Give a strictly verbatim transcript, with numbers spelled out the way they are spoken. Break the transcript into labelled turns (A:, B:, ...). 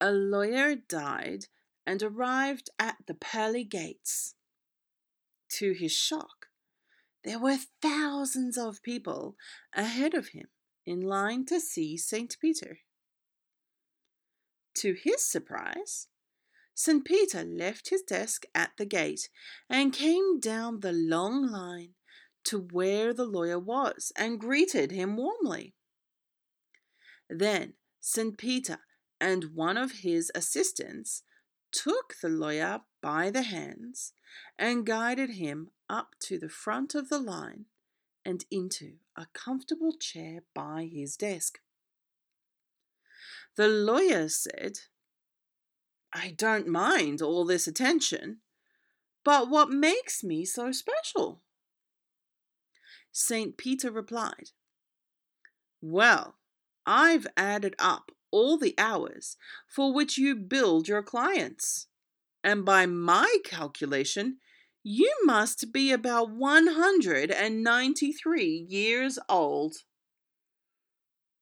A: a lawyer died and arrived at the pearly gates. To his shock, there were thousands of people ahead of him in line to see Saint Peter. To his surprise, Saint Peter left his desk at the gate and came down the long line to where the lawyer was and greeted him warmly. Then Saint Peter and one of his assistants took the lawyer by the hands and guided him up to the front of the line and into a comfortable chair by his desk. The lawyer said, "I don't mind all this attention, but what makes me so special?" Saint Peter replied, "Well, I've added up all the hours for which you billed your clients, and by my calculation, you must be about one hundred ninety-three years old."